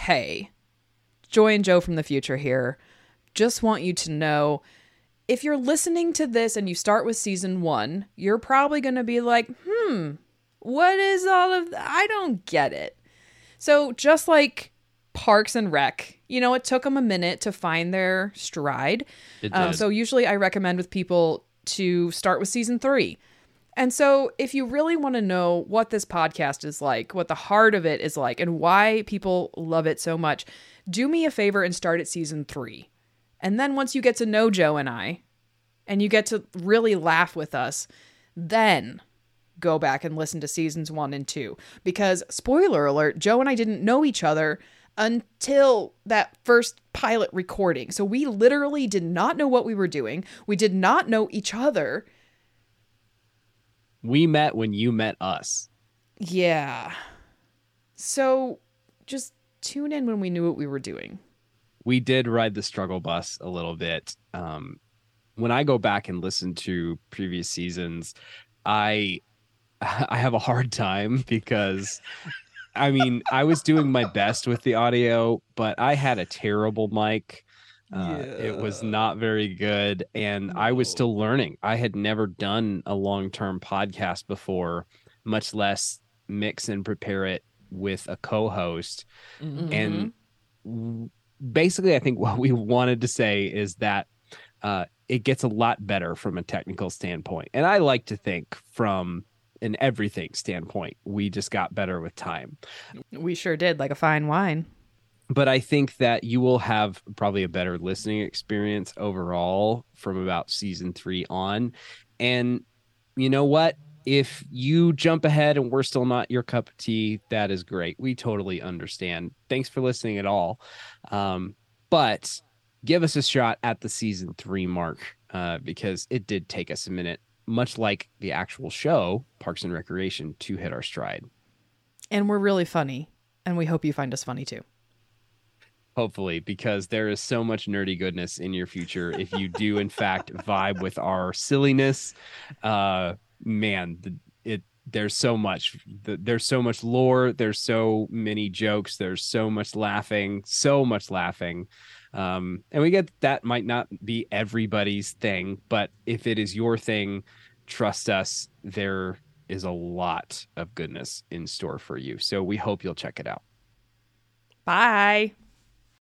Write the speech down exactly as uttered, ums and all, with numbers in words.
hey, Joy and Joe from the future here. Just want you to know, if you're listening to this and you start with season one, you're probably going to be like, hmm, what is all of that? I don't get it. So just like Parks and Rec, you know, it took them a minute to find their stride. It Um, did. so usually I recommend with people to start with season three. And so if you really want to know what this podcast is like, what the heart of it is like, and why people love it so much, do me a favor and start at season three. And then once you get to know Joe and I, and you get to really laugh with us, then go back and listen to seasons one and two. Because, spoiler alert, Joe and I didn't know each other until that first pilot recording. So we literally did not know what we were doing. We did not know each other. We met when you met us. Yeah. So just tune in when we knew what we were doing. We did ride the struggle bus a little bit. Um, when I go back and listen to previous seasons, I I have a hard time because, I mean, I was doing my best with the audio, but I had a terrible mic. Uh, Yeah. It was not very good, and I was still learning. I had never done a long-term podcast before, much less mix and prepare it with a co-host. Mm-hmm. And w- basically, I think what we wanted to say is that uh, it gets a lot better from a technical standpoint. And I like to think from an everything standpoint, we just got better with time. We sure did, like a fine wine. But I think that you will have probably a better listening experience overall from about season three on. And you know what? If you jump ahead and we're still not your cup of tea, that is great. We totally understand. Thanks for listening at all. Um, but give us a shot at the season three mark uh, because it did take us a minute, much like the actual show, Parks and Recreation, to hit our stride. And we're really funny. And we hope you find us funny too. Hopefully, because there is so much nerdy goodness in your future. If you do, in fact, vibe with our silliness, uh, man, the, it there's so much. The, there's so much lore. There's so many jokes. There's so much laughing. So much laughing. Um, and we get that might not be everybody's thing, but if it is your thing, trust us, there is a lot of goodness in store for you. So we hope you'll check it out. Bye.